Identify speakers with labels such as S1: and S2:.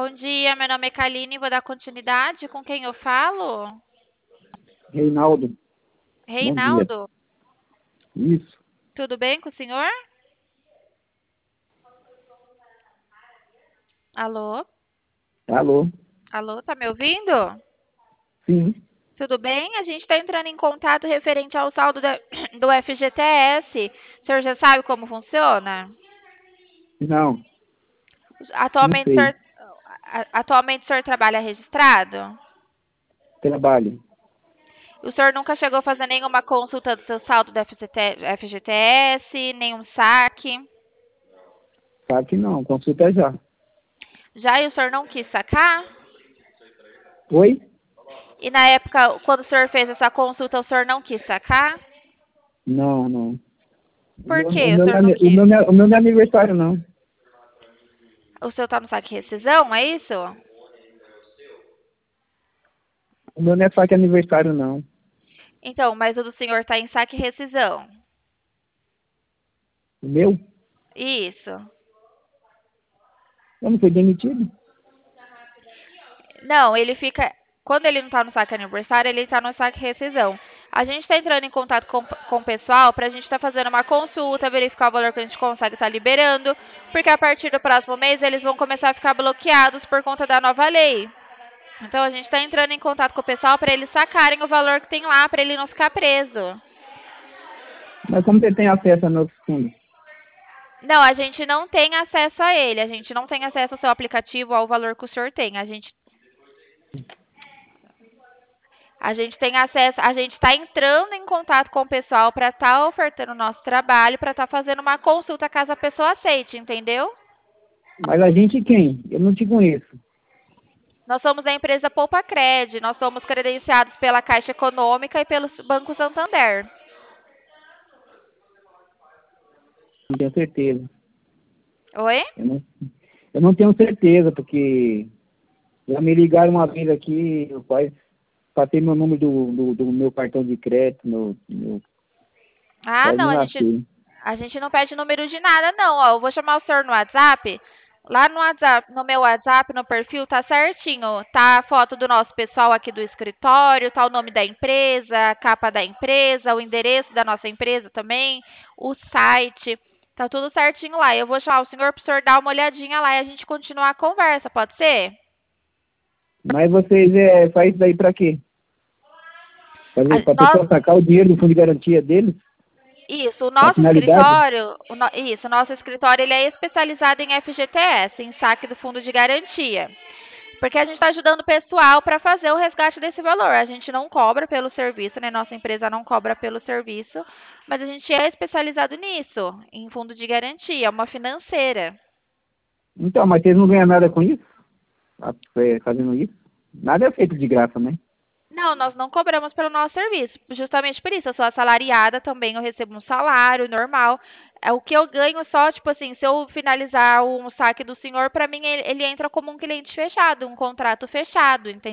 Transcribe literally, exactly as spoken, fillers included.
S1: Bom dia, meu nome é Kaline, vou dar continuidade. Com quem eu falo?
S2: Reinaldo, bom dia.
S1: Reinaldo,
S2: Isso.
S1: tudo bem com o senhor? Alô?
S2: Alô?
S1: Alô, tá me ouvindo?
S2: Sim.
S1: Tudo bem? A gente está entrando em contato referente ao saldo da- do F G T S. O senhor já sabe como funciona?
S2: Não, não
S1: Atualmente, o
S2: sei.
S1: senhor, a- atualmente o senhor trabalha registrado?
S2: Trabalho.
S1: O senhor nunca chegou a fazer nenhuma consulta do seu saldo do F G T F G T S, nenhum saque?
S2: Claro que não. Consulta já.
S1: Já e o senhor não quis sacar?
S2: Oi?
S1: E na época, quando o senhor fez essa consulta, o senhor não quis sacar?
S2: Não, não. O
S1: Por
S2: meu, o
S1: que o
S2: meu, não
S1: senhor
S2: é
S1: não
S2: ani- o
S1: quis?
S2: meu, não é- o meu não é aniversário, não.
S1: O seu tá no saque rescisão, é isso?
S2: O meu não é saque aniversário, não.
S1: Então, mas o do senhor tá em saque rescisão.
S2: O meu?
S1: Isso.
S2: Eu não fui demitido.
S1: Não, ele fica. Quando ele não tá no saque aniversário, ele tá no saque rescisão. A gente está entrando em contato com, com o pessoal para a gente estar fazendo uma consulta, verificar o valor que a gente consegue estar liberando, porque a partir do próximo mês eles vão começar a ficar bloqueados por conta da nova lei. Então a gente está entrando em contato com o pessoal para eles sacarem o valor que tem lá, para ele não ficar preso.
S2: Mas como você tem acesso a meus fundos?
S1: Não, a gente não tem acesso a ele. A gente não tem acesso ao seu aplicativo, ao valor que o senhor tem. A gente, a gente tem acesso, a gente está entrando em contato com o pessoal para estar ofertando o nosso trabalho, para estar fazendo uma consulta caso a pessoa aceite, entendeu?
S2: Mas a gente quem? Eu não te conheço.
S1: Nós somos a empresa Poupa Cred, nós somos credenciados pela Caixa Econômica e pelo Banco Santander.
S2: Não tenho certeza.
S1: Oi?
S2: Eu não, eu não tenho certeza, porque já me ligaram uma vez aqui, eu quase passei meu número do, do, do meu cartão de crédito, meu, meu,
S1: Ah,
S2: quase
S1: não,
S2: me
S1: a gente,
S2: lasquei.
S1: a gente não pede número de nada, não. Ó, eu vou chamar o senhor no WhatsApp. Lá no WhatsApp, no meu WhatsApp, no perfil, tá certinho. Tá a foto do nosso pessoal aqui do escritório, tá o nome da empresa, a capa da empresa, o endereço da nossa empresa também, o site. Tá tudo certinho lá. Eu vou chamar o senhor pro senhor dar uma olhadinha lá e a gente continuar a conversa, pode ser?
S2: Mas vocês é, faz isso daí pra quê? Para
S1: A-
S2: a
S1: nós,
S2: pessoa sacar o dinheiro do fundo de garantia deles?
S1: Isso, o
S2: A
S1: nosso
S2: finalidade?
S1: escritório, o no- isso, o nosso escritório ele é especializado em F G T S, em saque do fundo de garantia. Porque a gente está ajudando o pessoal para fazer o resgate desse valor. A gente não cobra pelo serviço, né? Nossa empresa não cobra pelo serviço, mas a gente é especializado nisso, em fundo de garantia, uma financeira.
S2: Então, mas vocês não ganham nada com isso? Ah, é, fazendo isso? Nada é feito de graça, né?
S1: Não, nós não cobramos pelo nosso serviço. Justamente por isso, eu sou assalariada também, eu recebo um salário normal. É o que eu ganho só, tipo assim, se eu finalizar um saque do senhor, para mim ele, ele entra como um cliente fechado, um contrato fechado, entendeu?